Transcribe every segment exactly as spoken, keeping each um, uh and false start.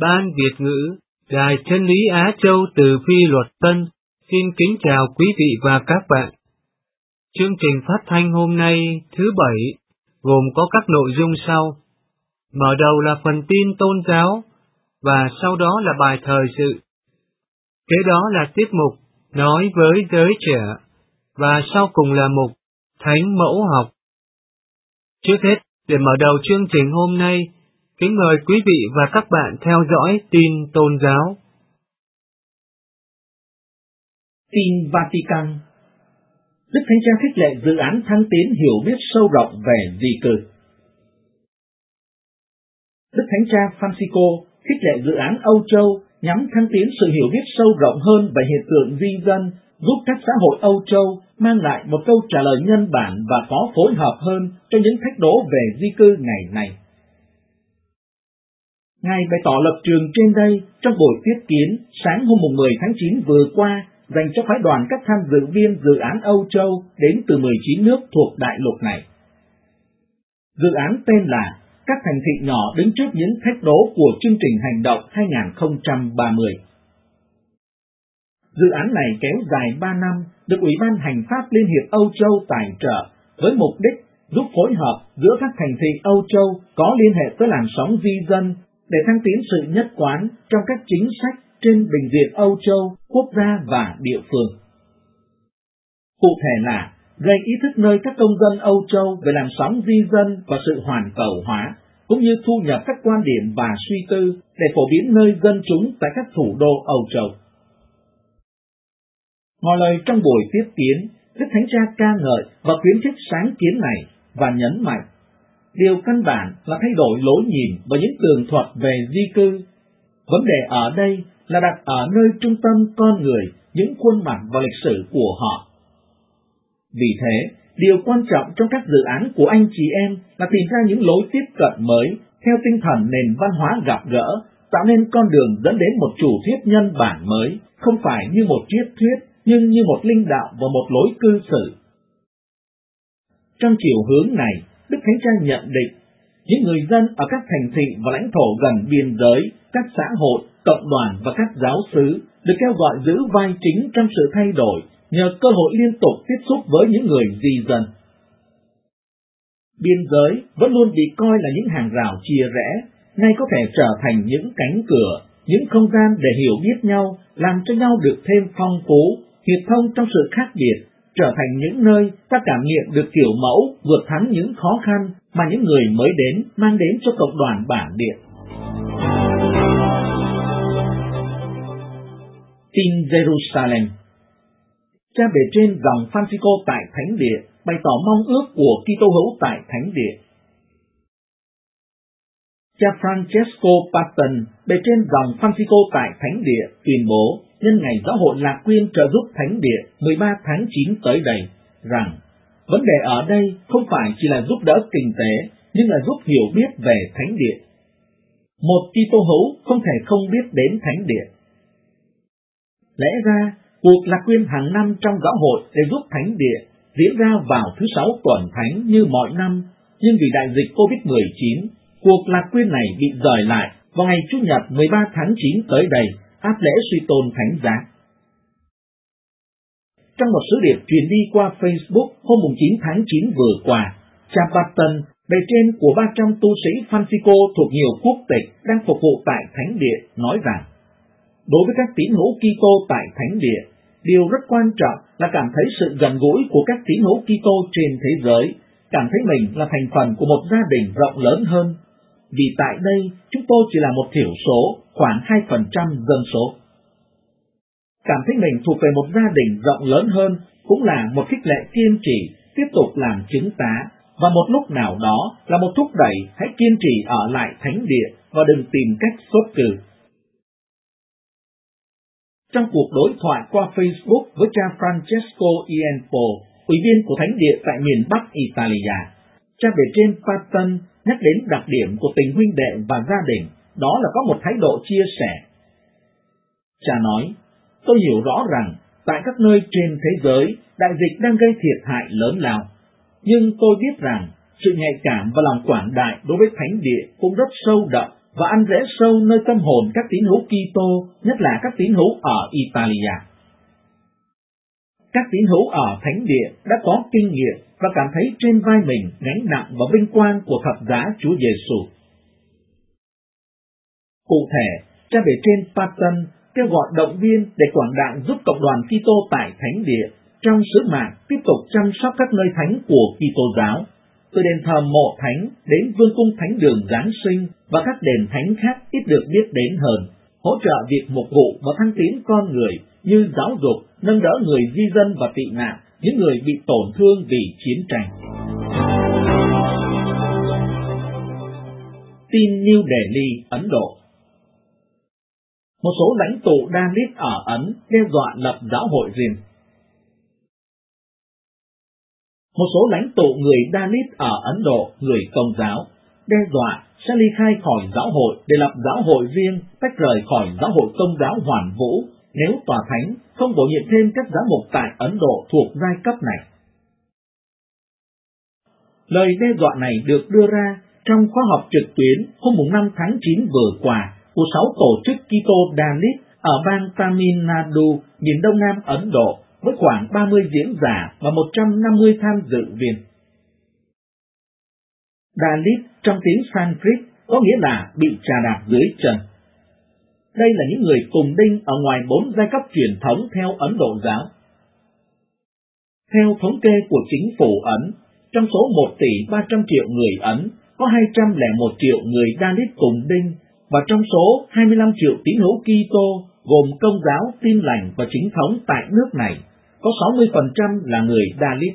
Ban Việt ngữ, Đài Chân lý Á Châu từ Phi Luật Tân, xin kính chào quý vị và các bạn. Chương trình phát thanh hôm nay, thứ Bảy, gồm có các nội dung sau. Mở đầu là phần tin tôn giáo, và sau đó là bài thời sự. Kế đó là tiết mục Nói với giới trẻ, và sau cùng là mục Thánh mẫu học. Trước hết, để mở đầu chương trình hôm nay, kính mời quý vị và các bạn theo dõi tin tôn giáo. Tin Vatican. Đức Thánh Cha khích lệ dự án thăng tiến hiểu biết sâu rộng về di cư. Đức Thánh Cha Francisco khích lệ dự án Âu Châu nhằm thăng tiến sự hiểu biết sâu rộng hơn về hiện tượng di dân, giúp các xã hội Âu Châu mang lại một câu trả lời nhân bản và có phối hợp hơn cho những thách đố về di cư ngày nay. Ngài bày tỏ lập trường trên đây trong buổi tiếp kiến sáng hôm mười tháng chín vừa qua dành cho phái đoàn các tham dự viên dự án Âu Châu đến từ mười chín nước thuộc đại lục này. Dự án tên là Các thành thị nhỏ đứng trước những thách đố của chương trình hành động hai không ba mươi. Dự án này kéo dài ba năm, được Ủy ban Hành pháp Liên hiệp Âu Châu tài trợ với mục đích giúp phối hợp giữa các thành thị Âu Châu có liên hệ tới làn sóng di dân để thăng tiến sự nhất quán trong các chính sách trên bình diện Âu Châu, quốc gia và địa phương. Cụ thể là gây ý thức nơi các công dân Âu Châu về làn sóng di dân và sự hoàn cầu hóa, cũng như thu nhập các quan điểm và suy tư để phổ biến nơi dân chúng tại các thủ đô Âu Châu. Ngỏ lời trong buổi tiếp kiến, Đức Thánh Cha ca ngợi và khuyến khích sáng kiến này và nhấn mạnh, điều căn bản là thay đổi lối nhìn và những tường thuật về di cư. Vấn đề ở đây là đặt ở nơi trung tâm con người, những khuôn mặt và lịch sử của họ. Vì thế, điều quan trọng trong các dự án của anh chị em là tìm ra những lối tiếp cận mới theo tinh thần nền văn hóa gặp gỡ, tạo nên con đường dẫn đến một chủ thuyết nhân bản mới, không phải như một triết thuyết, nhưng như một linh đạo và một lối cư xử. Trong chiều hướng này, Đức Thánh Cha nhận định, những người dân ở các thành thị và lãnh thổ gần biên giới, các xã hội, cộng đoàn và các giáo xứ được kêu gọi giữ vai chính trong sự thay đổi nhờ cơ hội liên tục tiếp xúc với những người di dân. Biên giới vẫn luôn bị coi là những hàng rào chia rẽ, nay có thể trở thành những cánh cửa, những không gian để hiểu biết nhau, làm cho nhau được thêm phong phú, hiệp thông trong sự khác biệt, trở thành những nơi ta cảm nghiệm được kiểu mẫu vượt thắng những khó khăn mà những người mới đến mang đến cho cộng đoàn bản địa. Tin Jerusalem. Cha bề trên dòng Francisco tại Thánh Địa bày tỏ mong ước của Kitô hữu tại Thánh Địa. Cha Francesco Patton, bề trên dòng Francisco tại Thánh Địa, tuyên bố nhân ngày Giáo hội Lạc Quyên trợ giúp Thánh Địa mười ba tháng chín tới đây rằng vấn đề ở đây không phải chỉ là giúp đỡ kinh tế, nhưng là giúp hiểu biết về Thánh Địa. Một Kitô hữu không thể không biết đến Thánh Địa. Lẽ ra, cuộc Lạc Quyên hàng năm trong giáo hội để giúp Thánh Địa diễn ra vào thứ sáu tuần thánh như mọi năm, nhưng vì đại dịch covid mười chín, cuộc Lạc Quyên này bị dời lại vào ngày Chủ nhật mười ba tháng chín tới đây, áp lễ suy tôn Thánh giá. Trong một sứ điệp truyền đi qua Facebook hôm chín tháng chín vừa qua, cha Patton, bề trên của ba trăm tu sĩ Francisco thuộc nhiều quốc tịch đang phục vụ tại Thánh Địa, nói rằng đối với các tín hữu Kitô tại Thánh Địa, điều rất quan trọng là cảm thấy sự gần gũi của các tín hữu Kitô trên thế giới, cảm thấy mình là thành phần của một gia đình rộng lớn hơn. Vì tại đây, chúng tôi chỉ là một thiểu số, khoảng hai phần trăm dân số. Cảm thấy mình thuộc về một gia đình rộng lớn hơn cũng là một khích lệ kiên trì, tiếp tục làm chứng tá, và một lúc nào đó là một thúc đẩy hãy kiên trì ở lại Thánh Địa và đừng tìm cách xuất cử. Trong cuộc đối thoại qua Facebook với cha Francesco Ienpo, ủy viên của Thánh Địa tại miền Bắc Italia, cha bề trên Patton nhắc đến đặc điểm của tình huynh đệ và gia đình, đó là có một thái độ chia sẻ. Cha nói, tôi hiểu rõ rằng tại các nơi trên thế giới, đại dịch đang gây thiệt hại lớn lao, nhưng tôi biết rằng sự nhạy cảm và lòng quảng đại đối với Thánh Địa cũng rất sâu đậm và ăn rễ sâu nơi tâm hồn các tín hữu Kitô, nhất là các tín hữu ở Italia. Các tín hữu ở thánh địa đã có kinh nghiệm và cảm thấy trên vai mình gánh nặng và vinh quang của thập giá Chúa Giêsu. Cụ thể, cha bề trên Patton kêu gọi động viên để quảng đạn giúp cộng đoàn Kitô tại thánh địa trong sứ mạng tiếp tục chăm sóc các nơi thánh của Kitô giáo, từ đền thờ mộ thánh đến vương cung thánh đường Giáng sinh và các đền thánh khác ít được biết đến hơn, hỗ trợ việc mục vụ và thăng tiến con người như giáo dục, nâng đỡ người di dân và tị nạn, những người bị tổn thương vì chiến tranh. Tin New Delhi, Ấn Độ. Một số lãnh tụ Dalit ở Ấn đe dọa lập giáo hội riêng. Một số lãnh tụ người Dalit ở Ấn Độ, người Công giáo, đe dọa sẽ ly khai khỏi giáo hội để lập giáo hội riêng, tách rời khỏi giáo hội Công giáo hoàn vũ nếu tòa thánh không bổ nhiệm thêm các giám mục tại Ấn Độ thuộc giai cấp này. Lời đe dọa này được đưa ra trong khóa họp trực tuyến hôm năm tháng chín vừa qua của sáu tổ chức Kitô Dalit ở bang Tamil Nadu, miền đông nam Ấn Độ, với khoảng ba mươi diễn giả và một trăm năm mươi tham dự viên. Dalit trong tiếng Sanskrit có nghĩa là bị chà đạp dưới chân. Đây là những người cùng đinh ở ngoài bốn giai cấp truyền thống theo Ấn Độ giáo. Theo thống kê của chính phủ Ấn, trong số một tỷ ba trăm triệu người Ấn, có hai trăm lẻ một triệu người Dalit cùng đinh, và trong số hai mươi lăm triệu tín hữu Kitô gồm Công giáo, Tin lành và Chính thống tại nước này, có sáu mươi phần trăm là người Dalit.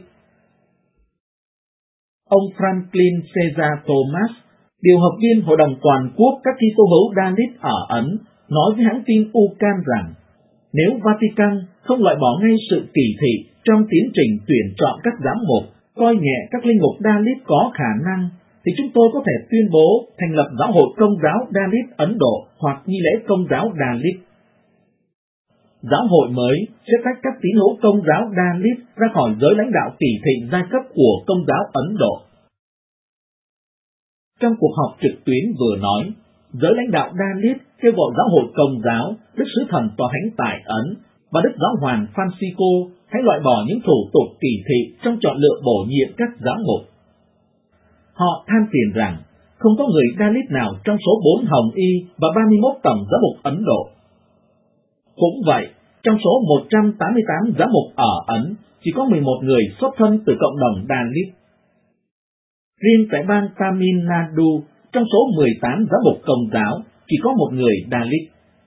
Ông Franklin Caesar Thomas, điều hợp viên Hội đồng Toàn quốc các Kitô hữu Dalit ở Ấn, nói với hãng tin Ucan rằng, nếu Vatican không loại bỏ ngay sự kỳ thị trong tiến trình tuyển chọn các giám mục, coi nhẹ các linh mục Dalit có khả năng, thì chúng tôi có thể tuyên bố thành lập giáo hội Công giáo Dalit Ấn Độ hoặc nghi lễ Công giáo Dalit. Giáo hội mới sẽ tách các tín hữu Công giáo Dalit ra khỏi giới lãnh đạo kỳ thị giai cấp của Công giáo Ấn Độ. Trong cuộc họp trực tuyến vừa nói, giới lãnh đạo Dalit kêu gọi giáo hội Công giáo, Đức Sứ Thần Tòa Thánh tại Ấn và Đức Giáo hoàng Francisco hãy loại bỏ những thủ tục kỳ thị trong chọn lựa bổ nhiệm các giám mục. Họ than phiền rằng không có người Dalit nào trong số bốn hồng y và ba mươi mốt tổng giám mục Ấn Độ. Cũng vậy, trong số một trăm tám mươi tám giám mục ở Ấn, chỉ có mười một người xuất thân từ cộng đồng Dalit. Riêng tại bang Tamil Nadu, trong số mười tám giám mục Công giáo, chỉ có một người Dalit.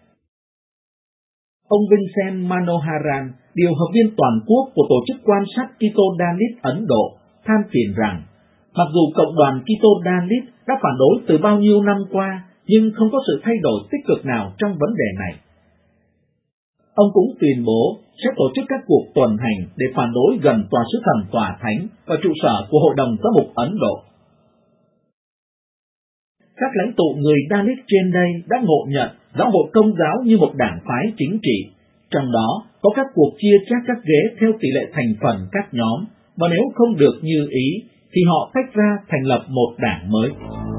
Ông Vincent Manoharan, điều hợp viên toàn quốc của Tổ chức Quan sát Kitô Dalit Ấn Độ, than phiền rằng, mặc dù cộng đoàn Kitô Dalit đã phản đối từ bao nhiêu năm qua, nhưng không có sự thay đổi tích cực nào trong vấn đề này. Ông cũng tuyên bố sẽ tổ chức các cuộc tuần hành để phản đối gần Tòa Sứ Thần Tòa Thánh và trụ sở của Hội đồng Giám mục Ấn Độ. Các lãnh tụ người Dalit trên đây đã ngộ nhận giáo hội Công giáo như một đảng phái chính trị, trong đó có các cuộc chia chác các ghế theo tỷ lệ thành phần các nhóm, và nếu không được như ý, thì họ tách ra thành lập một đảng mới.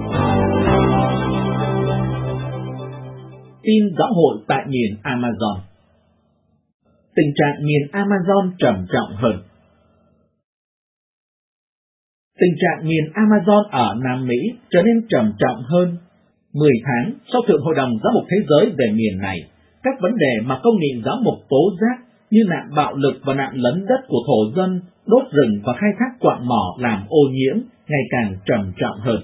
Tin giáo hội tại miền Amazon. Tình trạng miền Amazon trầm trọng hơn. Tình trạng miền Amazon ở Nam Mỹ trở nên trầm trọng hơn. Mười tháng sau Thượng Hội đồng Giám mục Thế giới về miền này, các vấn đề mà công nghị giám mục tố giác như nạn bạo lực và nạn lấn đất của thổ dân, đốt rừng và khai thác quặng mỏ làm ô nhiễm ngày càng trầm trọng hơn.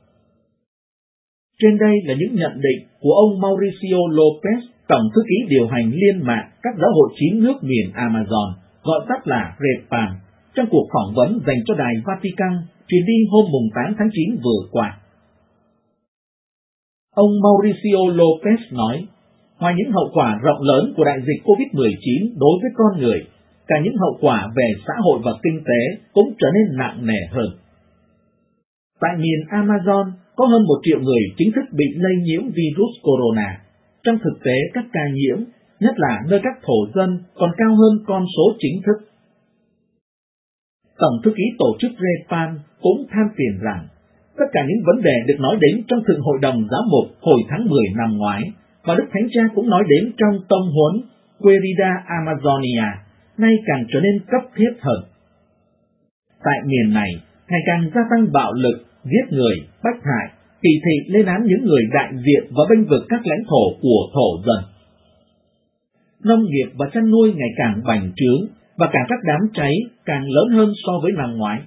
Trên đây là những nhận định của ông Mauricio Lopez, Tổng thư ký điều hành liên mạng các giáo hội chín nước miền Amazon, gọi tắt là REPAM, trong cuộc phỏng vấn dành cho Đài Vatican truyền đi hôm tám tháng chín vừa qua. Ông Mauricio Lopez nói, ngoài những hậu quả rộng lớn của đại dịch covid mười chín đối với con người, cả những hậu quả về xã hội và kinh tế cũng trở nên nặng nề hơn. Tại miền Amazon, có hơn một triệu người chính thức bị lây nhiễm virus corona. Trong thực tế, các ca nhiễm, nhất là nơi các thổ dân, còn cao hơn con số chính thức. Tổng thư ký tổ chức REPAM cũng than phiền rằng, tất cả những vấn đề được nói đến trong Thượng Hội đồng Giám mục hồi tháng mười năm ngoái, và Đức Thánh Cha cũng nói đến trong tông huấn Querida Amazonia, nay càng trở nên cấp thiết hơn. Tại miền này, ngày càng gia tăng bạo lực, giết người, bách hại, kỳ thị lên án những người đại diện và bênh vực các lãnh thổ của thổ dân. Nông nghiệp và chăn nuôi ngày càng bành trướng, và cả các đám cháy càng lớn hơn so với năm ngoái.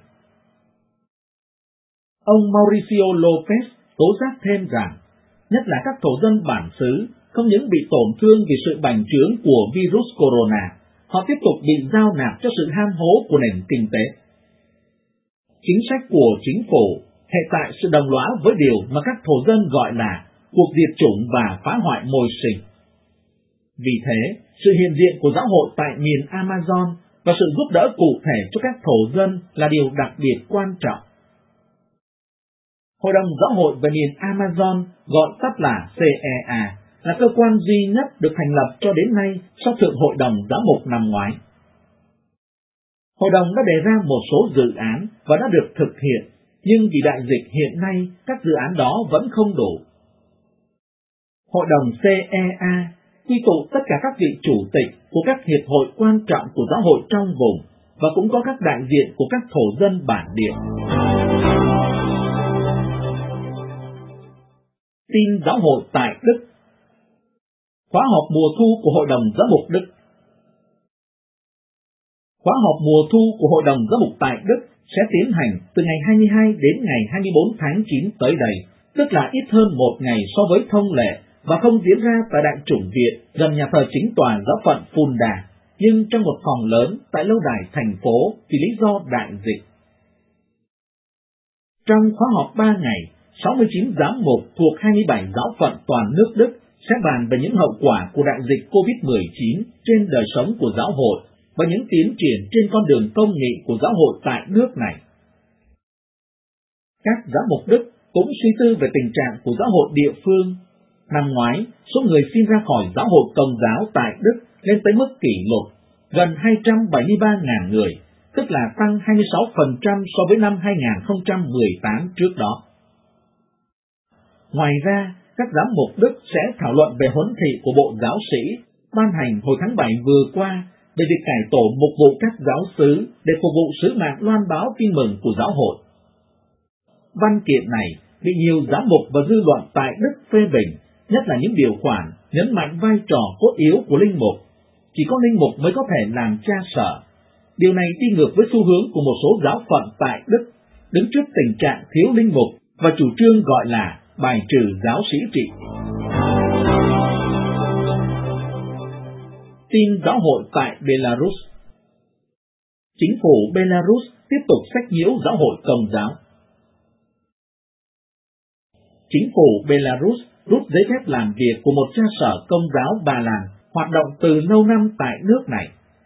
Ông Mauricio Lopez tố giác thêm rằng, nhất là các thổ dân bản xứ không những bị tổn thương vì sự bành trướng của virus corona, họ tiếp tục bị giao nạp cho sự ham hố của nền kinh tế. Chính sách của chính phủ hệ tại sự đồng lõa với điều mà các thổ dân gọi là cuộc diệt chủng và phá hoại môi sinh. Vì thế, sự hiện diện của giáo hội tại miền Amazon và sự giúp đỡ cụ thể cho các thổ dân là điều đặc biệt quan trọng. Hội đồng Giáo hội về miền Amazon, gọi tắt là xê e a, là cơ quan duy nhất được thành lập cho đến nay sau Thượng Hội đồng Giám mục năm ngoái. Hội đồng đã đề ra một số dự án và đã được thực hiện, nhưng vì đại dịch hiện nay, các dự án đó vẫn không đủ. Hội đồng xê e a quy tụ tất cả các vị chủ tịch của các hiệp hội quan trọng của giáo hội trong vùng, và cũng có các đại diện của các thổ dân bản địa. Tin giáo hội tại Đức. Khóa họp mùa thu của Hội đồng Giám mục Đức. Khóa họp mùa thu của Hội đồng Giám mục tại Đức sẽ tiến hành từ ngày hai mươi hai đến ngày hai mươi bốn tháng chín tới đây, tức là ít hơn một ngày so với thông lệ, và không diễn ra tại Đại chủng viện gần nhà thờ chính tòa giáo phận Fulda, nhưng trong một phòng lớn tại lâu đài thành phố vì lý do đại dịch. Trong khóa họp ba ngày, sáu mươi chín giám mục thuộc hai mươi bảy giáo phận toàn nước Đức sẽ bàn về những hậu quả của đại dịch covid mười chín trên đời sống của giáo hội và những tiến triển trên con đường công nghị của giáo hội tại nước này. Các giám mục Đức cũng suy tư về tình trạng của giáo hội địa phương. Năm ngoái, số người xin ra khỏi giáo hội Công giáo tại Đức lên tới mức kỷ lục, gần hai trăm bảy mươi ba nghìn người, tức là tăng hai mươi sáu phần trăm so với năm hai nghìn không trăm mười tám trước đó. Ngoài ra, các giám mục Đức sẽ thảo luận về huấn thị của Bộ Giáo sĩ, ban hành hồi tháng bảy vừa qua về việc cải tổ mục vụ các giáo xứ để phục vụ sứ mạng loan báo tin mừng của giáo hội. Văn kiện này bị nhiều giám mục và dư luận tại Đức phê bình, nhất là những điều khoản nhấn mạnh vai trò cốt yếu của linh mục. Chỉ có linh mục mới có thể làm cha sở. Điều này đi ngược với xu hướng của một số giáo phận tại Đức, đứng trước tình trạng thiếu linh mục và chủ trương gọi là bài trừ giáo sĩ trị. Tin giáo hội tại Belarus. Chính phủ Belarus tiếp tục sách nhiễu giáo hội Công giáo. Chính phủ Belarus rút giấy phép làm việc của một cha sở Công giáo Ba Lan hoạt động từ lâu năm tại nước này.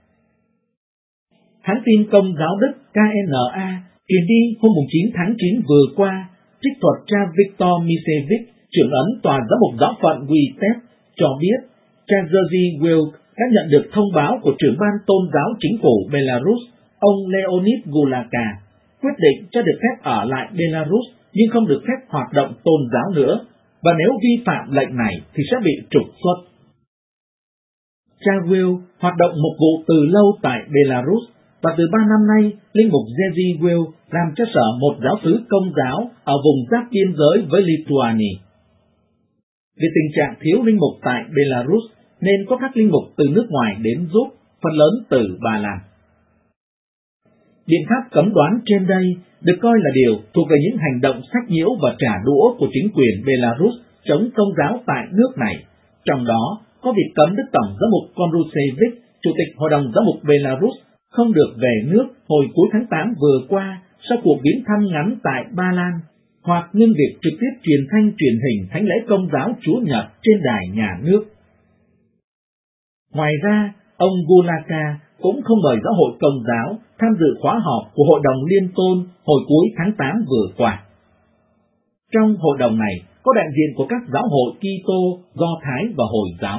Hãng tin Công giáo Đức ca en a truyền đi hôm chín tháng chín vừa qua trích thuật cha Viktor Misevich, trưởng ấn tòa giám mục giáo phận Witebsk, cho biết cha Jerzy Wilk đã nhận được thông báo của trưởng ban tôn giáo chính phủ Belarus, ông Leonid Gulaka, quyết định cho được phép ở lại Belarus nhưng không được phép hoạt động tôn giáo nữa, và nếu vi phạm lệnh này thì sẽ bị trục xuất. Cha Will hoạt động mục vụ từ lâu tại Belarus, và từ ba năm nay, linh mục Jerzy Will làm cho sở một giáo xứ Công giáo ở vùng giáp biên giới với Lithuania. Vì tình trạng thiếu linh mục tại Belarus, nên có các linh mục từ nước ngoài đến giúp, phần lớn từ Ba Lan. Biện pháp cấm đoán trên đây được coi là điều thuộc về những hành động sách nhiễu và trả đũa của chính quyền Belarus chống Công giáo tại nước này, trong đó có việc cấm Đức Tổng giám mục Konrusevich, Chủ tịch Hội đồng Giám mục Belarus, không được về nước hồi cuối tháng tám vừa qua sau cuộc viếng thăm ngắn tại Ba Lan, hoặc ngưng việc trực tiếp truyền thanh truyền hình thánh lễ Công giáo Chúa Nhật trên đài nhà nước. Ngoài ra, ông Gulaka cũng không mời giáo hội Công giáo tham dự khóa họp của Hội đồng Liên tôn hồi cuối tháng tám vừa qua. Trong hội đồng này có đại diện của các giáo hội Kitô, Do Thái và Hồi giáo.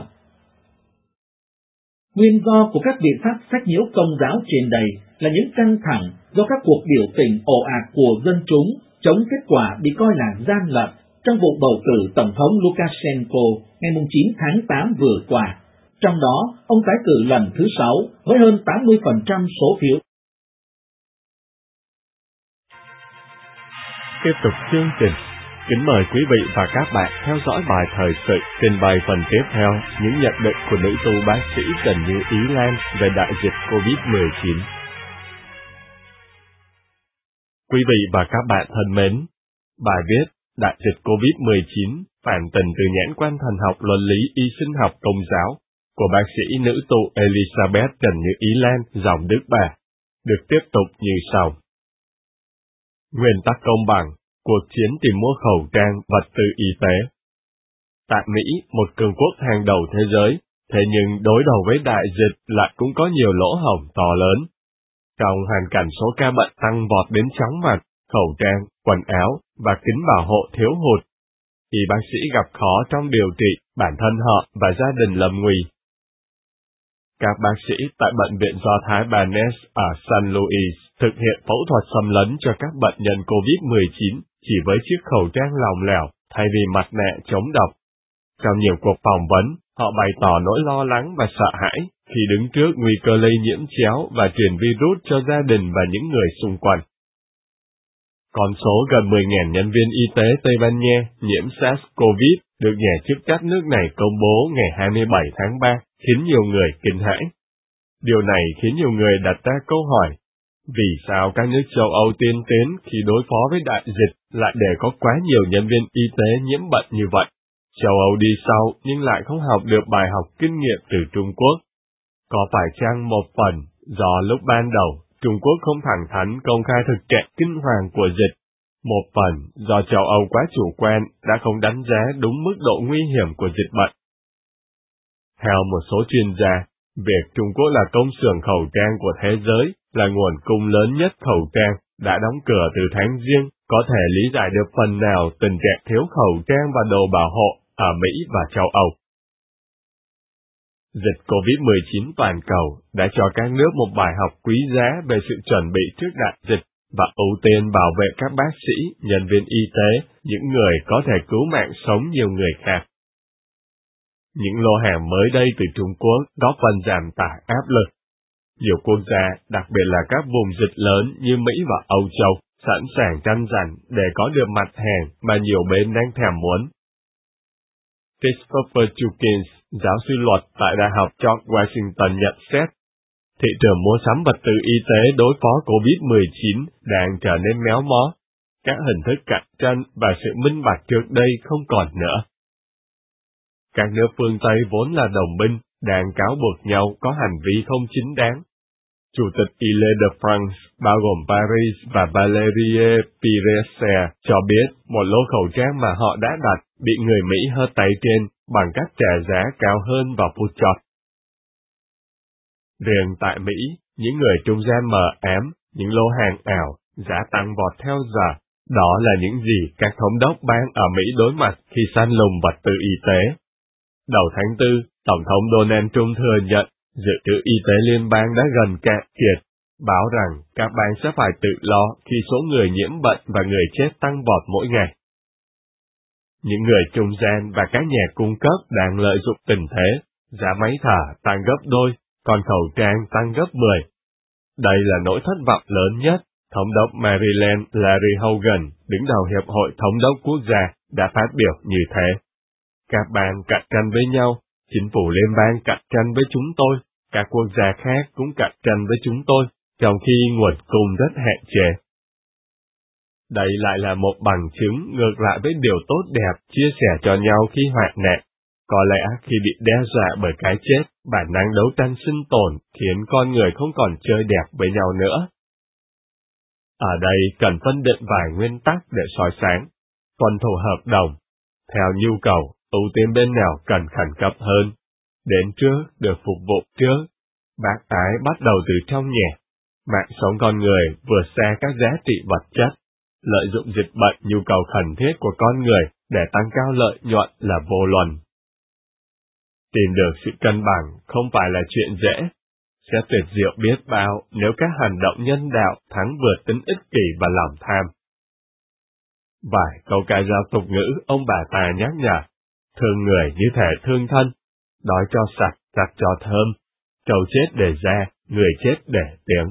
Nguyên do của các biện pháp sách nhiễu Công giáo trên đây là những căng thẳng do các cuộc biểu tình ồ ạt của dân chúng chống kết quả bị coi là gian lận trong vụ bầu cử Tổng thống Lukashenko ngày chín tháng tám vừa qua. Trong đó, ông tái cử lần thứ sáu với hơn tám mươi phần trăm số phiếu. Tiếp tục chương trình. Kính mời quý vị và các bạn theo dõi bài thời sự trình bày phần tiếp theo những nhận định của nữ tu bác sĩ Trần Như Ý Lan về đại dịch covid mười chín. Quý vị và các bạn thân mến, bài viết Đại dịch covid mười chín phản tình từ nhãn quan thần học luân lý y sinh học công giáo của bác sĩ nữ tu Elizabeth Trần Như Ý Lan dòng Đức Bà được tiếp tục như sau. Nguyên tắc công bằng, cuộc chiến tìm mua khẩu trang, vật tư y tế. Tại Mỹ, một cường quốc hàng đầu thế giới, thế nhưng đối đầu với đại dịch lại cũng có nhiều lỗ hổng to lớn. Trong hoàn cảnh số ca bệnh tăng vọt đến chóng mặt, khẩu trang, quần áo và kính bảo hộ thiếu hụt, thì bác sĩ gặp khó trong điều trị bản thân họ và gia đình lâm nguy. Các bác sĩ tại Bệnh viện Do Thái Barnes ở San Luis thực hiện phẫu thuật xâm lấn cho các bệnh nhân covid mười chín chỉ với chiếc khẩu trang lỏng lẻo thay vì mặt nạ chống độc. Trong nhiều cuộc phỏng vấn, họ bày tỏ nỗi lo lắng và sợ hãi khi đứng trước nguy cơ lây nhiễm chéo và truyền virus cho gia đình và những người xung quanh. Con số gần mười nghìn nhân viên y tế Tây Ban Nha nhiễm SARS-CoV được nhà chức trách nước này công bố ngày hai mươi bảy tháng ba khiến nhiều người kinh hãi. Điều này khiến nhiều người đặt ra câu hỏi, vì sao các nước châu Âu tiên tiến khi đối phó với đại dịch lại để có quá nhiều nhân viên y tế nhiễm bệnh như vậy? Châu Âu đi sau nhưng lại không học được bài học kinh nghiệm từ Trung Quốc. Có phải chăng một phần do lúc ban đầu Trung Quốc không thẳng thắn công khai thực trạng kinh hoàng của dịch, một phần do châu Âu quá chủ quan đã không đánh giá đúng mức độ nguy hiểm của dịch bệnh? Theo một số chuyên gia, việc Trung Quốc là công xưởng khẩu trang của thế giới, là nguồn cung lớn nhất khẩu trang, đã đóng cửa từ tháng Giêng, có thể lý giải được phần nào tình trạng thiếu khẩu trang và đồ bảo hộ ở Mỹ và châu Âu. Dịch covid mười chín toàn cầu đã cho các nước một bài học quý giá về sự chuẩn bị trước đại dịch và ưu tiên bảo vệ các bác sĩ, nhân viên y tế, những người có thể cứu mạng sống nhiều người khác. Những lô hàng mới đây từ Trung Quốc góp phần giảm tải áp lực. Nhiều quốc gia, đặc biệt là các vùng dịch lớn như Mỹ và Âu Châu, sẵn sàng tranh giành để có được mặt hàng mà nhiều bên đang thèm muốn. Christopher Chukins, giáo sư luật tại Đại học George Washington nhận xét, thị trường mua sắm vật tư y tế đối phó covid mười chín đang trở nên méo mó. Các hình thức cạnh tranh và sự minh bạch trước đây không còn nữa. Các nước phương Tây vốn là đồng minh, đang cáo buộc nhau có hành vi không chính đáng. Chủ tịch Ile de France, bao gồm Paris và Valérie Pécresse, cho biết một lô khẩu trang mà họ đã đặt bị người Mỹ hơ tay trên bằng cách trả giá cao hơn vào phút chót. Riêng tại Mỹ, những người trung gian mờ ám, những lô hàng ảo, giá tăng vọt theo giờ, đó là những gì các thống đốc bang ở Mỹ đối mặt khi săn lùng vật tư y tế. Đầu tháng tư, Tổng thống Donald Trump thừa nhận dự trữ y tế liên bang đã gần cạn kiệt, báo rằng các bang sẽ phải tự lo khi số người nhiễm bệnh và người chết tăng vọt mỗi ngày. Những người trung gian và các nhà cung cấp đang lợi dụng tình thế, giá máy thở tăng gấp đôi, còn khẩu trang tăng gấp mười. Đây là nỗi thất vọng lớn nhất, Thống đốc Maryland Larry Hogan, đứng đầu Hiệp hội Thống đốc Quốc gia, đã phát biểu như thế. Các bang cạnh tranh với nhau, chính phủ liên bang cạnh tranh với chúng tôi, các quốc gia khác cũng cạnh tranh với chúng tôi, trong khi nguồn cung rất hạn chế. Đây lại là một bằng chứng ngược lại với điều tốt đẹp chia sẻ cho nhau khi hoạn nạn. Có lẽ khi bị đe dọa bởi cái chết, bản năng đấu tranh sinh tồn khiến con người không còn chơi đẹp với nhau nữa. Ở đây cần phân định vài nguyên tắc để soi sáng. Tuân thủ hợp đồng. Theo nhu cầu, ưu tiên bên nào cần khẩn cấp hơn. Đến trước, được phục vụ trước. Bác ái bắt đầu từ trong nhà. Mạng sống con người vượt xa các giá trị vật chất. Lợi dụng dịch bệnh nhu cầu khẩn thiết của con người để tăng cao lợi nhuận là vô luận. Tìm được sự cân bằng không phải là chuyện dễ. Sẽ tuyệt diệu biết bao nếu các hành động nhân đạo thắng vượt tính ích kỷ và lòng tham. Vài câu ca dao tục ngữ ông bà ta nhắc nhở, thương người như thể thương thân, đói cho sạch, giặt cho thơm, trâu chết để ra, người chết để tiếng.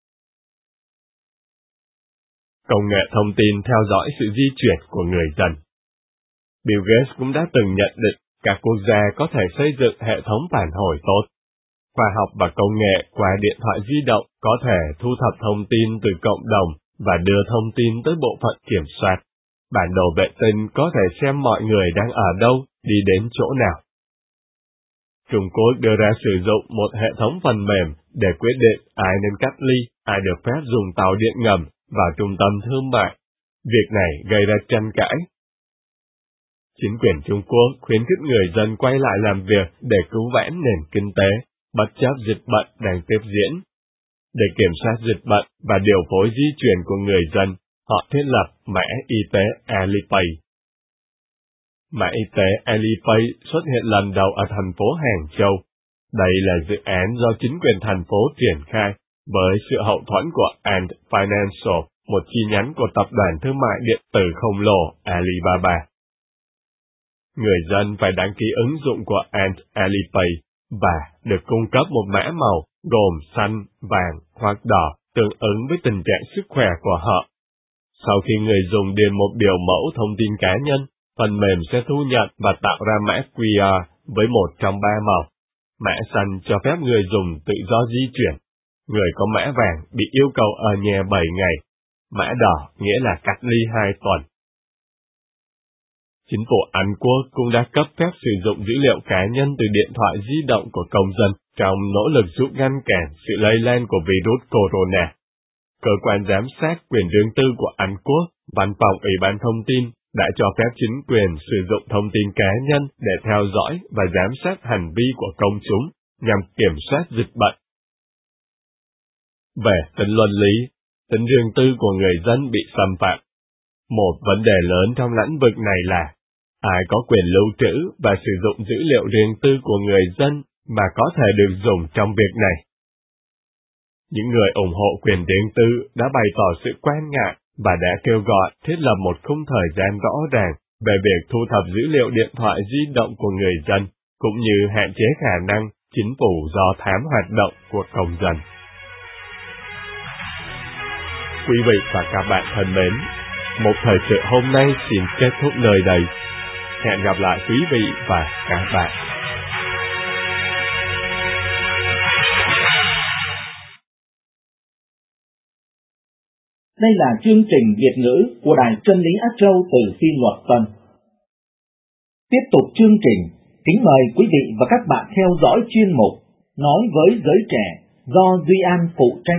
Công nghệ thông tin theo dõi sự di chuyển của người dân. Bill Gates cũng đã từng nhận định các quốc gia có thể xây dựng hệ thống phản hồi tốt. Khoa học và công nghệ qua điện thoại di động có thể thu thập thông tin từ cộng đồng và đưa thông tin tới bộ phận kiểm soát. Bản đồ vệ tinh có thể xem mọi người đang ở đâu, đi đến chỗ nào. Trung Quốc đưa ra sử dụng một hệ thống phần mềm để quyết định ai nên cách ly, ai được phép dùng tàu điện ngầm vào trung tâm thương mại. Việc này gây ra tranh cãi. Chính quyền Trung Quốc khuyến khích người dân quay lại làm việc để cứu vãn nền kinh tế, bất chấp dịch bệnh đang tiếp diễn. Để kiểm soát dịch bệnh và điều phối di chuyển của người dân, họ thiết lập mã y tế Alipay. Mã y tế Alipay xuất hiện lần đầu ở thành phố Hàng Châu. Đây là dự án do chính quyền thành phố triển khai với sự hậu thuẫn của Ant Financial, một chi nhánh của tập đoàn thương mại điện tử khổng lồ Alibaba. Người dân phải đăng ký ứng dụng của Ant Alipay và được cung cấp một mã màu gồm xanh, vàng hoặc đỏ tương ứng với tình trạng sức khỏe của họ. Sau khi người dùng điền một biểu mẫu thông tin cá nhân, phần mềm sẽ thu nhận và tạo ra mã quy rờ với một trong ba màu. Mã xanh cho phép người dùng tự do di chuyển. Người có mã vàng bị yêu cầu ở nhà bảy ngày. Mã đỏ nghĩa là cách ly hai tuần. Chính phủ Anh Quốc cũng đã cấp phép sử dụng dữ liệu cá nhân từ điện thoại di động của công dân trong nỗ lực giúp ngăn cản sự lây lan của virus corona. Cơ quan giám sát quyền riêng tư của Anh Quốc, Văn phòng Ủy ban Thông tin, đã cho phép chính quyền sử dụng thông tin cá nhân để theo dõi và giám sát hành vi của công chúng nhằm kiểm soát dịch bệnh. Về tính luân lý, tính riêng tư của người dân bị xâm phạm. Một vấn đề lớn trong lĩnh vực này là ai có quyền lưu trữ và sử dụng dữ liệu riêng tư của người dân mà có thể được dùng trong việc này. Những người ủng hộ quyền riêng tư đã bày tỏ sự quan ngại và đã kêu gọi thiết lập một khung thời gian rõ ràng về việc thu thập dữ liệu điện thoại di động của người dân, cũng như hạn chế khả năng chính phủ do thám hoạt động của công dân. Quý vị và các bạn thân mến, một thời sự hôm nay xin kết thúc nơi đây. Hẹn gặp lại quý vị và các bạn. Đây là chương trình Việt ngữ của Đài Chân lý Á Châu từ Phi Luật Tân. Tiếp tục chương trình, kính mời quý vị và các bạn theo dõi chuyên mục Nói với giới trẻ do Duy An phụ trách.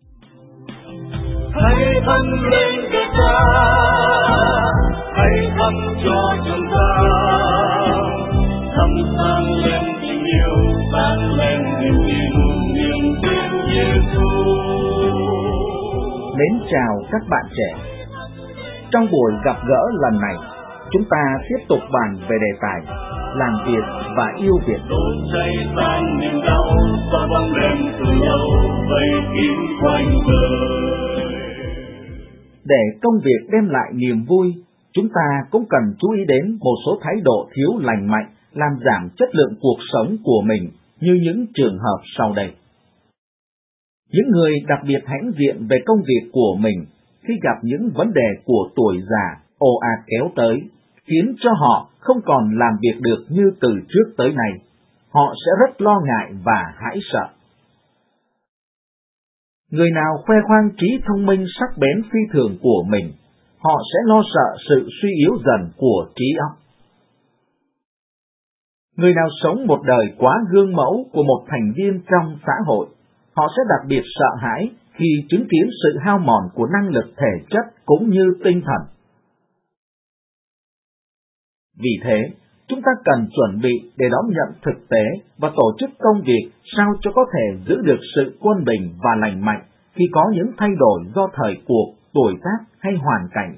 Hãy thân lên Việt ta, hãy thắp cho chúng ta, thắp sáng lên tình yêu, sáng lên niềm tin, niềm tin Giêsu. Mến chào các bạn trẻ. Trong buổi gặp gỡ lần này, chúng ta tiếp tục bàn về đề tài làm việc và yêu Việt. Đốt cháy tan niềm đau, xóa bóng đêm từ lâu, vây kín quanh đời. Để công việc đem lại niềm vui, chúng ta cũng cần chú ý đến một số thái độ thiếu lành mạnh làm giảm chất lượng cuộc sống của mình, như những trường hợp sau đây. Những người đặc biệt hãnh diện về công việc của mình khi gặp những vấn đề của tuổi già ồ ạt kéo tới, khiến cho họ không còn làm việc được như từ trước tới nay. Họ sẽ rất lo ngại và hãi sợ. Người nào khoe khoang trí thông minh sắc bén phi thường của mình, họ sẽ lo sợ sự suy yếu dần của trí óc. Người nào sống một đời quá gương mẫu của một thành viên trong xã hội, họ sẽ đặc biệt sợ hãi khi chứng kiến sự hao mòn của năng lực thể chất cũng như tinh thần. Vì thế, chúng ta cần chuẩn bị để đón nhận thực tế và tổ chức công việc sao cho có thể giữ được sự quân bình và lành mạnh khi có những thay đổi do thời cuộc, tuổi tác hay hoàn cảnh.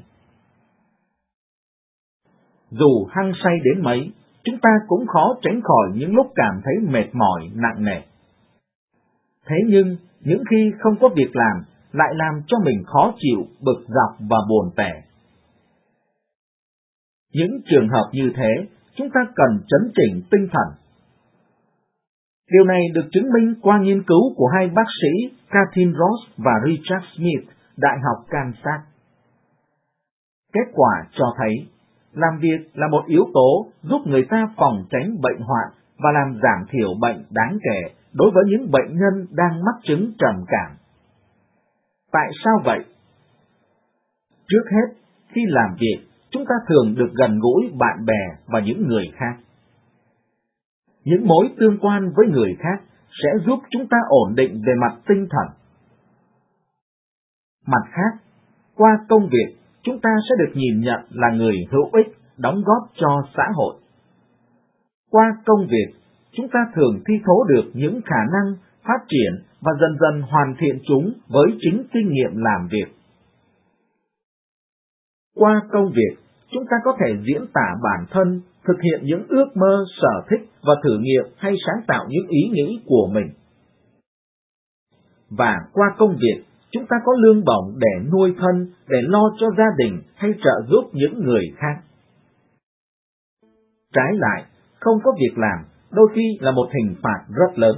Dù hăng say đến mấy, chúng ta cũng khó tránh khỏi những lúc cảm thấy mệt mỏi, nặng nề. Thế nhưng, những khi không có việc làm, lại làm cho mình khó chịu, bực dọc và buồn tẻ. Những trường hợp như thế, chúng ta cần chấn chỉnh tinh thần. Điều này được chứng minh qua nghiên cứu của hai bác sĩ Katrin Ross và Richard Smith, Đại học Kansas. Kết quả cho thấy, làm việc là một yếu tố giúp người ta phòng tránh bệnh hoạn và làm giảm thiểu bệnh đáng kể đối với những bệnh nhân đang mắc chứng trầm cảm. Tại sao vậy? Trước hết, khi làm việc, chúng ta thường được gần gũi bạn bè và những người khác. Những mối tương quan với người khác sẽ giúp chúng ta ổn định về mặt tinh thần. Mặt khác, qua công việc, chúng ta sẽ được nhìn nhận là người hữu ích, đóng góp cho xã hội. Qua công việc, chúng ta thường thi thố được những khả năng, phát triển và dần dần hoàn thiện chúng với chính kinh nghiệm làm việc. Qua công việc, chúng ta có thể diễn tả bản thân, thực hiện những ước mơ, sở thích và thử nghiệm hay sáng tạo những ý nghĩ của mình. Và qua công việc, chúng ta có lương bổng để nuôi thân, để lo cho gia đình hay trợ giúp những người khác. Trái lại, không có việc làm đôi khi là một hình phạt rất lớn.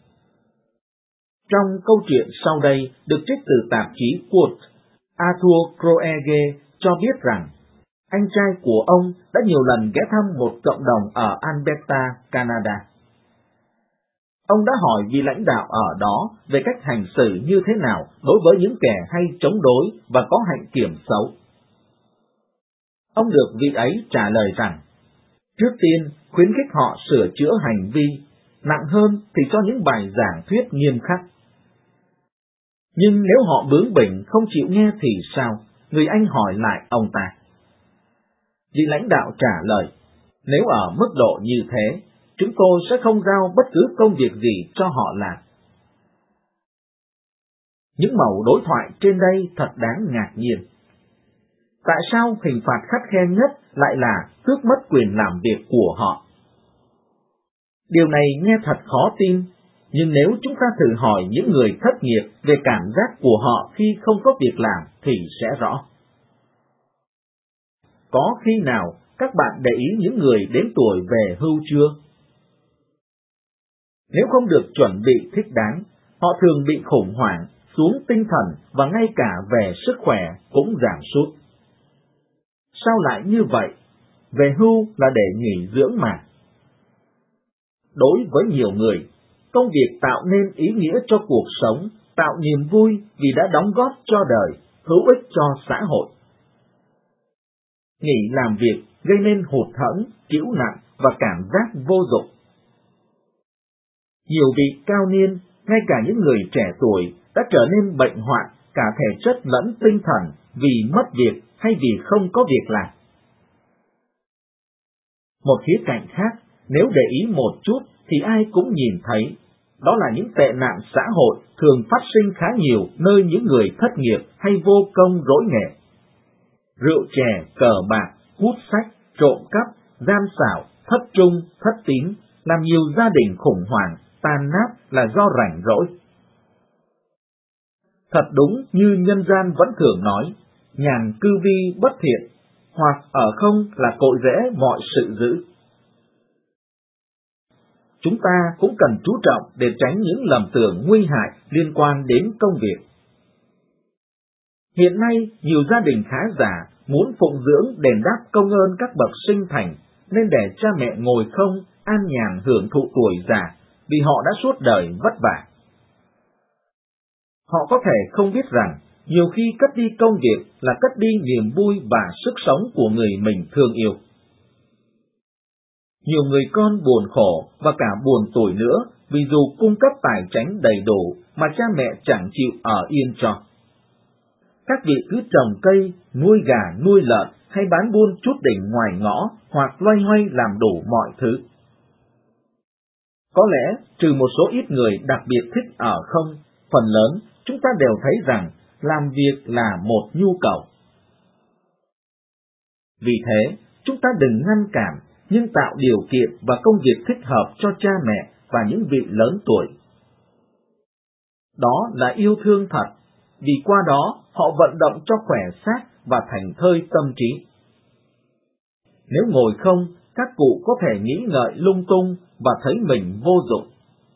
Trong câu chuyện sau đây được trích từ tạp chí Quote, Arthur Kroege cho biết rằng anh trai của ông đã nhiều lần ghé thăm một cộng đồng ở Alberta, Canada. Ông đã hỏi vị lãnh đạo ở đó về cách hành xử như thế nào đối với những kẻ hay chống đối và có hạnh kiểm xấu. Ông được vị ấy trả lời rằng, trước tiên khuyến khích họ sửa chữa hành vi, nặng hơn thì cho những bài giảng thuyết nghiêm khắc. Nhưng nếu họ bướng bỉnh không chịu nghe thì sao? Người anh hỏi lại ông ta. Vị lãnh đạo trả lời, nếu ở mức độ như thế, chúng tôi sẽ không giao bất cứ công việc gì cho họ làm. Những mẩu đối thoại trên đây thật đáng ngạc nhiên. Tại sao hình phạt khắt khe nhất lại là tước mất quyền làm việc của họ? Điều này nghe thật khó tin, nhưng nếu chúng ta thử hỏi những người thất nghiệp về cảm giác của họ khi không có việc làm thì sẽ rõ. Có khi nào các bạn để ý những người đến tuổi về hưu chưa? Nếu không được chuẩn bị thích đáng, họ thường bị khủng hoảng, xuống tinh thần và ngay cả về sức khỏe cũng giảm sút. Sao lại như vậy? Về hưu là để nghỉ dưỡng mà. Đối với nhiều người, công việc tạo nên ý nghĩa cho cuộc sống, tạo niềm vui vì đã đóng góp cho đời, hữu ích cho xã hội. Nghỉ làm việc gây nên hụt hẫng, chịu nặng và cảm giác vô dụng. Nhiều vị cao niên, ngay cả những người trẻ tuổi, đã trở nên bệnh hoạn cả thể chất lẫn tinh thần vì mất việc hay vì không có việc làm. Một khía cạnh khác, nếu để ý một chút thì ai cũng nhìn thấy, đó là những tệ nạn xã hội thường phát sinh khá nhiều nơi những người thất nghiệp hay vô công rỗi nghề. Rượu chè, cờ bạc, hút sách, trộm cắp, gian xảo, thất trung, thất tín, làm nhiều gia đình khủng hoảng, tan nát là do rảnh rỗi. Thật đúng như nhân gian vẫn thường nói, nhàn cư vi bất thiện, hoặc ở không là cội rễ mọi sự dữ. Chúng ta cũng cần chú trọng để tránh những lầm tưởng nguy hại liên quan đến công việc. Hiện nay, nhiều gia đình khá giả muốn phụng dưỡng đền đáp công ơn các bậc sinh thành, nên để cha mẹ ngồi không, an nhàn hưởng thụ tuổi già, vì họ đã suốt đời vất vả. Họ có thể không biết rằng, nhiều khi cất đi công việc là cất đi niềm vui và sức sống của người mình thương yêu. Nhiều người con buồn khổ và cả buồn tủi nữa vì dù cung cấp tài chánh đầy đủ mà cha mẹ chẳng chịu ở yên cho. Các vị cứ trồng cây, nuôi gà, nuôi lợn hay bán buôn chút đỉnh ngoài ngõ hoặc loay hoay làm đủ mọi thứ. Có lẽ, trừ một số ít người đặc biệt thích ở không, phần lớn chúng ta đều thấy rằng làm việc là một nhu cầu. Vì thế, chúng ta đừng ngăn cản, nhưng tạo điều kiện và công việc thích hợp cho cha mẹ và những vị lớn tuổi. Đó là yêu thương thật, vì qua đó họ vận động cho khỏe xác và thành thơi tâm trí. Nếu ngồi không, các cụ có thể nghĩ ngợi lung tung và thấy mình vô dụng.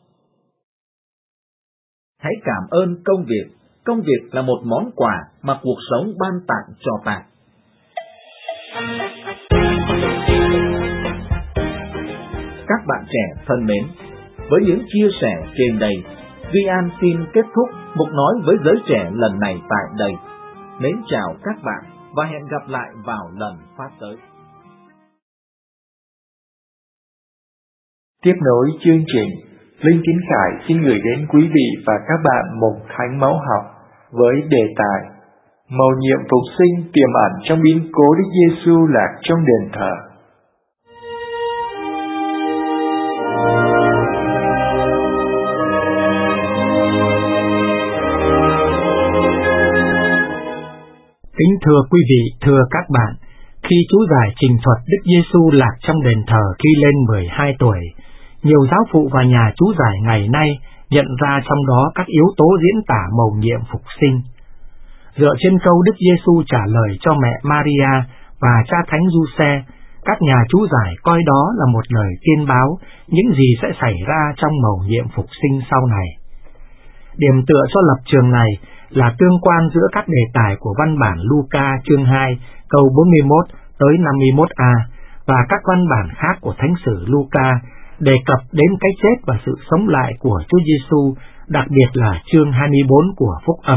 Hãy cảm ơn công việc. Công việc là một món quà mà cuộc sống ban tặng cho ta. Các bạn trẻ thân mến, với những chia sẻ trên đây, Duy An xin kết thúc mục nói với giới trẻ lần này tại đây. Mến chào các bạn và hẹn gặp lại vào lần phát tới. Tiếp nối chương trình, Linh Tín Khải xin gửi đến quý vị và các bạn một thánh mẫu học với đề tài Mầu nhiệm phục sinh tiềm ẩn trong biến cố Đức Giêsu lạc trong đền thờ. Kính thưa quý vị, thưa các bạn, khi chú giải trình thuật Đức Giêsu lạc trong đền thờ khi lên mười hai tuổi, nhiều giáo phụ và nhà chú giải ngày nay nhận ra trong đó các yếu tố diễn tả mầu nhiệm phục sinh. Dựa trên câu Đức Giêsu trả lời cho mẹ Maria và cha Thánh Giuse, các nhà chú giải coi đó là một lời tiên báo những gì sẽ xảy ra trong mầu nhiệm phục sinh sau này. Điểm tựa cho lập trường này là tương quan giữa các đề tài của văn bản Luca chương hai câu bốn mươi mốt tới năm mươi mốt a và các văn bản khác của Thánh sử Luca đề cập đến cái chết và sự sống lại của Chúa Giêsu, đặc biệt là chương hai mươi bốn của Phúc Âm.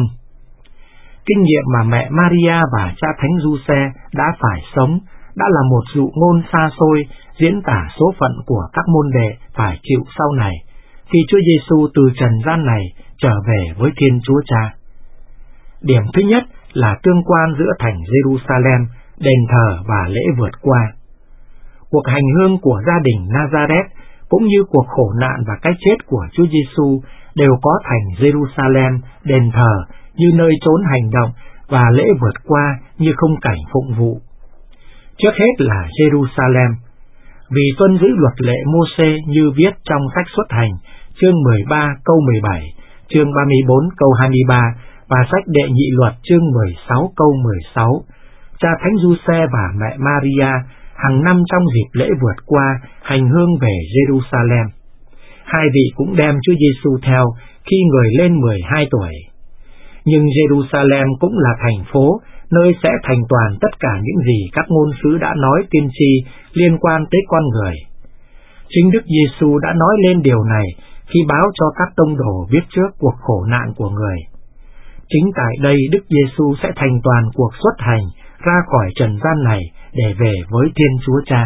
Kinh nghiệm mà mẹ Maria và cha Thánh Giuse đã phải sống đã là một dụ ngôn xa xôi diễn tả số phận của các môn đệ phải chịu sau này, khi Chúa Giêsu từ trần gian này trở về với Thiên Chúa Cha. Điểm thứ nhất là tương quan giữa thành Jerusalem, đền thờ và lễ vượt qua. Cuộc hành hương của gia đình Nazareth cũng như cuộc khổ nạn và cái chết của Chúa Giêsu đều có thành Jerusalem, đền thờ như nơi trốn hành động và lễ vượt qua như khung cảnh phụng vụ. Trước hết là Jerusalem, vì tuân giữ luật lệ Mô-sê như viết trong sách Xuất Hành, chương mười ba câu mười bảy, chương ba mươi bốn câu hai mươi ba và sách Đệ Nhị Luật chương mười sáu câu mười sáu, cha Thánh Giuse và mẹ Maria hàng năm trong dịp lễ vượt qua hành hương về Jerusalem. Hai vị cũng đem Chúa Giêsu theo khi người lên mười hai tuổi. Nhưng Jerusalem cũng là thành phố nơi sẽ thành toàn tất cả những gì các ngôn sứ đã nói tiên tri liên quan tới con người. Chính Đức Giêsu đã nói lên điều này khi báo cho các tông đồ viết trước cuộc khổ nạn của người. Chính tại đây Đức Giêsu sẽ thành toàn cuộc xuất hành ra khỏi trần gian này để về với Thiên Chúa Cha.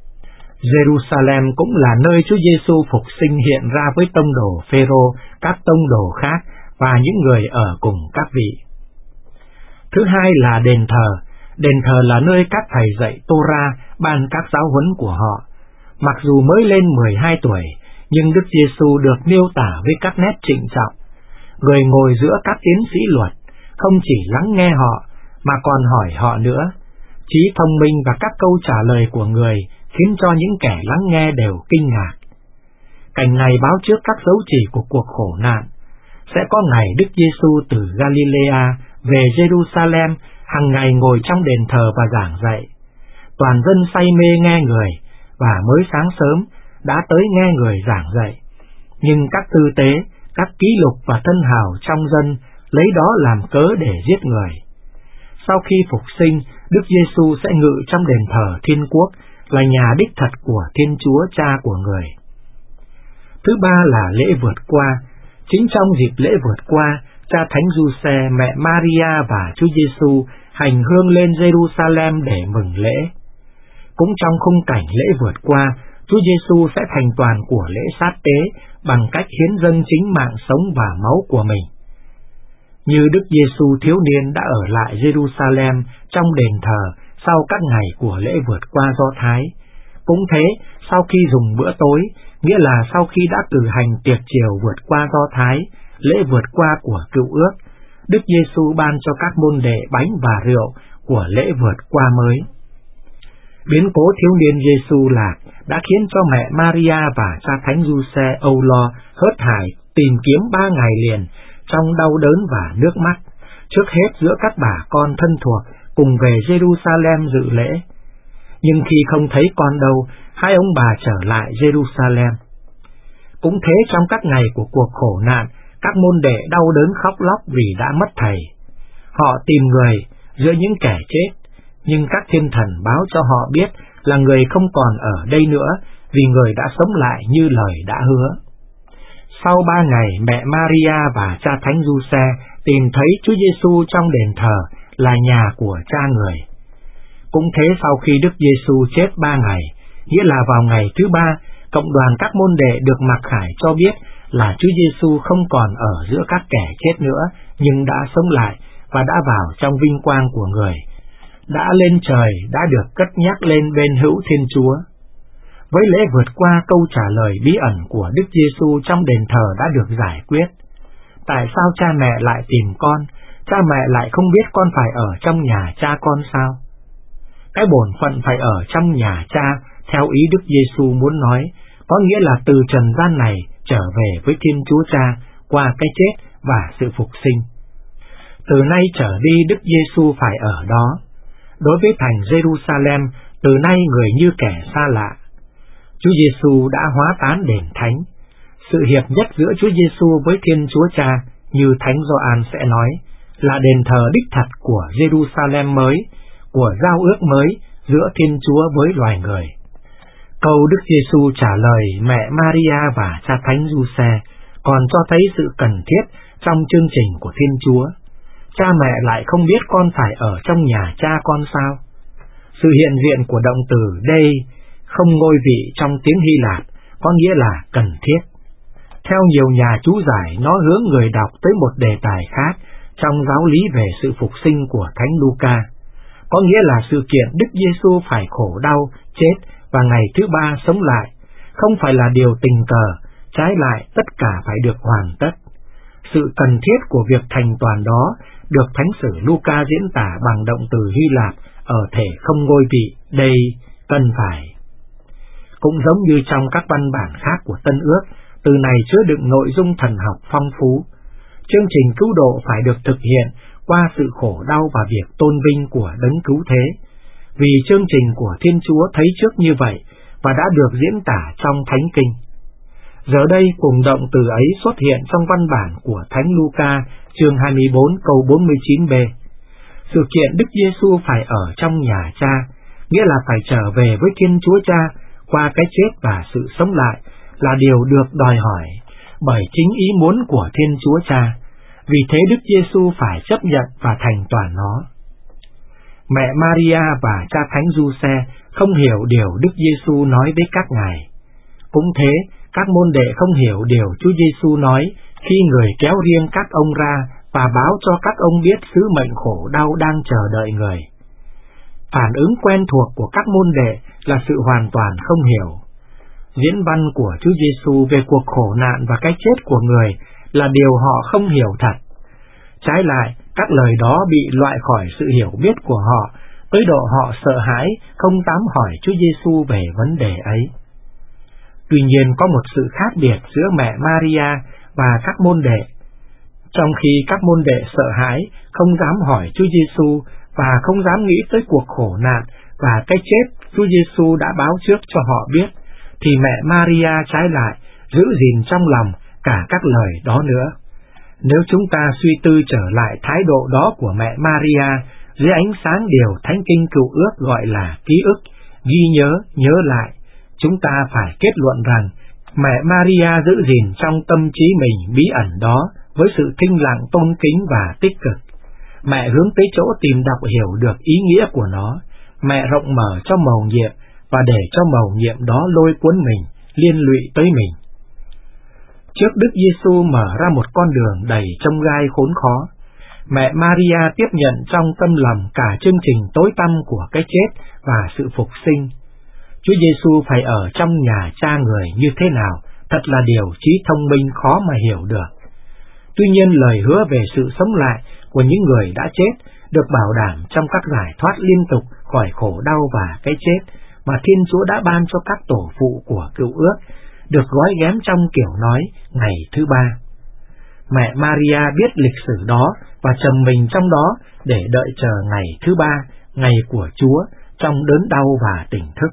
Jerusalem cũng là nơi Chúa Giêsu phục sinh hiện ra với tông đồ Phêrô, các tông đồ khác và những người ở cùng các vị. Thứ hai là đền thờ. Đền thờ là nơi các thầy dạy Tô-ra ban các giáo huấn của họ. Mặc dù mới lên mười hai tuổi, nhưng Đức Giêsu được miêu tả với các nét trịnh trọng. Người ngồi giữa các tiến sĩ luật, không chỉ lắng nghe họ, mà còn hỏi họ nữa. Trí thông minh và các câu trả lời của người khiến cho những kẻ lắng nghe đều kinh ngạc. Cảnh này báo trước các dấu chỉ của cuộc khổ nạn. Sẽ có ngày Đức Giêsu từ Galilea về Jerusalem, hàng ngày ngồi trong đền thờ và giảng dạy. Toàn dân say mê nghe người, và mới sáng sớm đã tới nghe người giảng dạy. Nhưng các tư tế, các ký lục và thân hào trong dân lấy đó làm cớ để giết người. Sau khi phục sinh, Đức Giêsu sẽ ngự trong đền thờ Thiên Quốc, là nhà đích thật của Thiên Chúa Cha của người. Thứ ba là lễ vượt qua. Chính trong dịp lễ vượt qua, cha Thánh Giuse, mẹ Maria và Chúa Giêsu hành hương lên Jerusalem để mừng lễ. Cũng trong khung cảnh lễ vượt qua, Chúa Giêsu sẽ thành toàn của lễ sát tế bằng cách hiến dâng chính mạng sống và máu của mình. Như Đức Giêsu thiếu niên đã ở lại Jerusalem trong đền thờ sau các ngày của lễ vượt qua Do Thái, cũng thế, sau khi dùng bữa tối, nghĩa là sau khi đã cử hành tiệc chiều vượt qua Do Thái, lễ vượt qua của Cựu Ước, Đức Giêsu ban cho các môn đệ bánh và rượu của lễ vượt qua mới. Biến cố thiếu niên Giêsu lạc đã khiến cho mẹ Maria và cha Thánh Giuse âu lo, hớt hải tìm kiếm ba ngày liền trong đau đớn và nước mắt, trước hết giữa các bà con thân thuộc cùng về Jerusalem dự lễ. nhưng khi không thấy con đâu, hai ông bà trở lại Jerusalem. Cũng thế trong các ngày của cuộc khổ nạn, các môn đệ đau đớn khóc lóc vì đã mất thầy. Họ tìm người giữa những kẻ chết, nhưng các thiên thần báo cho họ biết là người không còn ở đây nữa, vì người đã sống lại như lời đã hứa. Sau ba ngày, mẹ Maria và cha Thánh Giuse tìm thấy Chúa Giêsu trong đền thờ là nhà của cha người. Cũng thế, sau khi Đức Giêsu chết ba ngày, nghĩa là vào ngày thứ ba, cộng đoàn các môn đệ được mặc khải cho biết là Chúa Giêsu không còn ở giữa các kẻ chết nữa, nhưng đã sống lại và đã vào trong vinh quang của người, đã lên trời, đã được cất nhắc lên bên hữu Thiên Chúa. Với lễ vượt qua câu trả lời bí ẩn của Đức Giêsu trong đền thờ đã được giải quyết. Tại sao cha mẹ lại tìm con? Cha mẹ lại không biết con phải ở trong nhà cha con sao? Cái bổn phận phải ở trong nhà cha, theo ý Đức Giêsu muốn nói, có nghĩa là từ trần gian này trở về với Thiên Chúa Cha qua cái chết và sự phục sinh. Từ nay trở đi Đức Giêsu phải ở đó. Đối với thành Jerusalem, từ nay người như kẻ xa lạ. Chúa Giêsu đã hóa tán đền thánh. Sự hiệp nhất giữa Chúa Giêsu với Thiên Chúa Cha, như Thánh Gioan sẽ nói, là đền thờ đích thật của Jerusalem mới, của giao ước mới giữa Thiên Chúa với loài người. Câu Đức Giêsu trả lời mẹ Maria và cha Thánh Giuse còn cho thấy sự cần thiết trong chương trình của Thiên Chúa. Cha mẹ lại không biết con phải ở trong nhà cha con sao? Sự hiện diện của động từ đây không ngôi vị trong tiếng Hy Lạp có nghĩa là cần thiết. Theo nhiều nhà chú giải, nó hướng người đọc tới một đề tài khác trong giáo lý về sự phục sinh của Thánh Luca, có nghĩa là sự kiện Đức Giêsu phải khổ đau, chết và ngày thứ ba sống lại, không phải là điều tình cờ, trái lại tất cả phải được hoàn tất. Sự cần thiết của việc thành toàn đó được Thánh sử Luca diễn tả bằng động từ Hy Lạp ở thể không ngôi vị, đây, cần phải. Cũng giống như trong các văn bản khác của Tân Ước, từ này chứa đựng nội dung thần học phong phú. Chương trình cứu độ phải được thực hiện qua sự khổ đau và việc tôn vinh của đấng cứu thế, vì chương trình của Thiên Chúa thấy trước như vậy và đã được diễn tả trong Thánh Kinh. Giờ đây cùng động từ ấy xuất hiện trong văn bản của Thánh Luca chương hai mươi bốn câu bốn mươi chín b. Sự kiện Đức Giêsu phải ở trong nhà cha, nghĩa là phải trở về với Thiên Chúa Cha qua cái chết và sự sống lại, là điều được đòi hỏi bởi chính ý muốn của Thiên Chúa Cha. Vì thế Đức Giêsu phải chấp nhận và thành toàn nó. Mẹ Maria và cha Thánh Giuse không hiểu điều Đức Giêsu nói với các ngài. Cũng thế, các môn đệ không hiểu điều Chúa Giêsu nói khi người kéo riêng các ông ra và báo cho các ông biết sứ mệnh khổ đau đang chờ đợi người. Phản ứng quen thuộc của các môn đệ là sự hoàn toàn không hiểu. Diễn văn của Chúa Giêsu về cuộc khổ nạn và cái chết của người là điều họ không hiểu thật. Trái lại, các lời đó bị loại khỏi sự hiểu biết của họ, tới độ họ sợ hãi, không dám hỏi Chúa Giêsu về vấn đề ấy. Tuy nhiên có một sự khác biệt giữa mẹ Maria và các môn đệ. Trong khi các môn đệ sợ hãi, không dám hỏi Chúa Giêsu và không dám nghĩ tới cuộc khổ nạn và cái chết Chúa Giêsu đã báo trước cho họ biết, thì mẹ Maria trái lại giữ gìn trong lòng cả các lời đó nữa. Nếu chúng ta suy tư trở lại thái độ đó của mẹ Maria dưới ánh sáng điều Thánh Kinh Cựu Ước gọi là ký ức, ghi nhớ, nhớ lại, chúng ta phải kết luận rằng mẹ Maria giữ gìn trong tâm trí mình bí ẩn đó với sự thinh lặng, tôn kính và tích cực. Mẹ hướng tới chỗ tìm đọc hiểu được ý nghĩa của nó. Mẹ rộng mở cho mầu nhiệm và để cho mầu nhiệm đó lôi cuốn mình, liên lụy tới mình. Trước Đức Giêsu mở ra một con đường đầy chông gai khốn khó, mẹ Maria tiếp nhận trong tâm lòng cả chương trình tối tăm của cái chết và sự phục sinh. Chúa Giêsu phải ở trong nhà cha người như thế nào, thật là điều trí thông minh khó mà hiểu được. Tuy nhiên lời hứa về sự sống lại của những người đã chết được bảo đảm trong các giải thoát liên tục khỏi khổ đau và cái chết mà Thiên Chúa đã ban cho các tổ phụ của Cựu Ước, được gói ghém trong kiểu nói ngày thứ ba. Mẹ Maria biết lịch sử đó và trầm mình trong đó để đợi chờ ngày thứ ba, ngày của Chúa, trong đớn đau và tỉnh thức.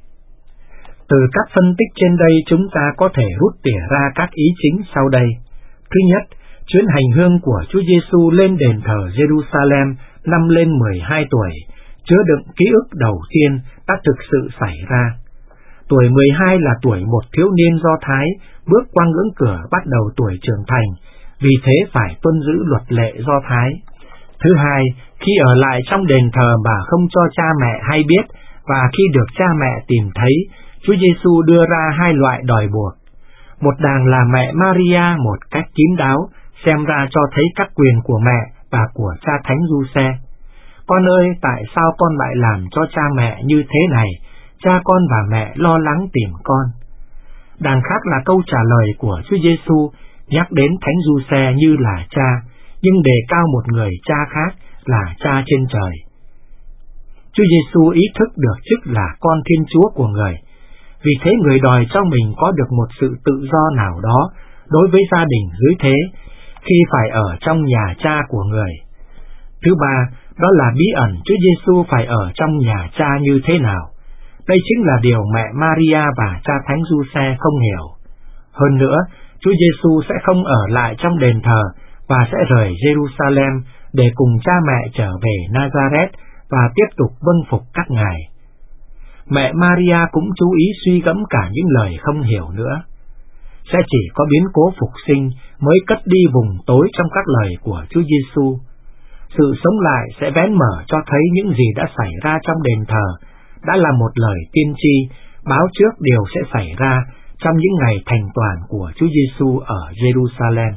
Từ các phân tích trên đây chúng ta có thể rút tỉa ra các ý chính sau đây. Thứ nhất, chuyến hành hương của Chúa Giêsu lên đền thờ Jerusalem năm lên mười hai tuổi, chứa đựng ký ức đầu tiên đã thực sự xảy ra. Tuổi mười hai là tuổi một thiếu niên Do Thái bước qua ngưỡng cửa bắt đầu tuổi trưởng thành, vì thế phải tuân giữ luật lệ Do Thái. Thứ hai, khi ở lại trong đền thờ mà không cho cha mẹ hay biết, và khi được cha mẹ tìm thấy, Chúa Giêsu đưa ra hai loại đòi buộc. Một đàng là mẹ Maria một cách kín đáo, xem ra cho thấy các quyền của mẹ và của cha Thánh Giuse. Con ơi, tại sao con lại làm cho cha mẹ như thế này? Cha con và mẹ lo lắng tìm con. Đàng khác là câu trả lời của Chúa Giêsu nhắc đến Thánh Giuse như là cha, nhưng đề cao một người cha khác là cha trên trời. Chúa Giêsu ý thức được chức là con Thiên Chúa của người, vì thế người đòi cho mình có được một sự tự do nào đó đối với gia đình dưới thế, khi phải ở trong nhà cha của người. Thứ ba, đó là bí ẩn Chúa Giêsu phải ở trong nhà cha như thế nào. Đây chính là điều mẹ Maria và cha Thánh Giuse không hiểu. Hơn nữa, Chúa Giêsu sẽ không ở lại trong đền thờ và sẽ rời Jerusalem để cùng cha mẹ trở về Nazareth và tiếp tục vâng phục các ngài. Mẹ Maria cũng chú ý suy gẫm cả những lời không hiểu nữa. Sẽ chỉ có biến cố phục sinh mới cất đi vùng tối trong các lời của Chúa Giêsu. Sự sống lại sẽ vén mở cho thấy những gì đã xảy ra trong đền thờ đã là một lời tiên tri báo trước điều sẽ xảy ra trong những ngày thành toàn của Chúa Giêsu ở Jerusalem.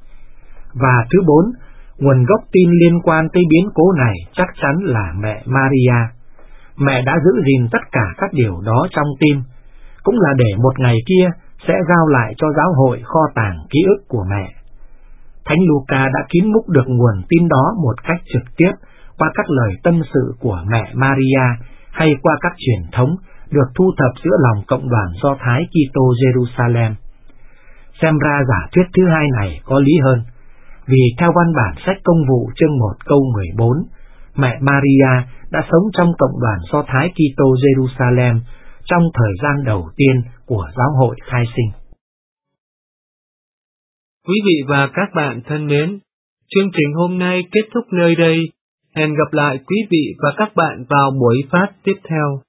Và thứ bốn, nguồn gốc tin liên quan tới biến cố này chắc chắn là mẹ Maria. Mẹ đã giữ gìn tất cả các điều đó trong tim, cũng là để một ngày kia sẽ giao lại cho giáo hội kho tàng ký ức của mẹ. Thánh Luca đã kín múc được nguồn tin đó một cách trực tiếp qua các lời tâm sự của mẹ Maria hay qua các truyền thống được thu thập giữa lòng cộng đoàn Do Thái Kitô Jerusalem. Xem ra giả thuyết thứ hai này có lý hơn, vì theo văn bản sách Công vụ chương một câu mười bốn, mẹ Maria đã sống trong cộng đoàn Do Thái Kitô Jerusalem trong thời gian đầu tiên của giáo hội khai sinh. Quý vị và các bạn thân mến, chương trình hôm nay kết thúc nơi đây. Hẹn gặp lại quý vị và các bạn vào buổi phát tiếp theo.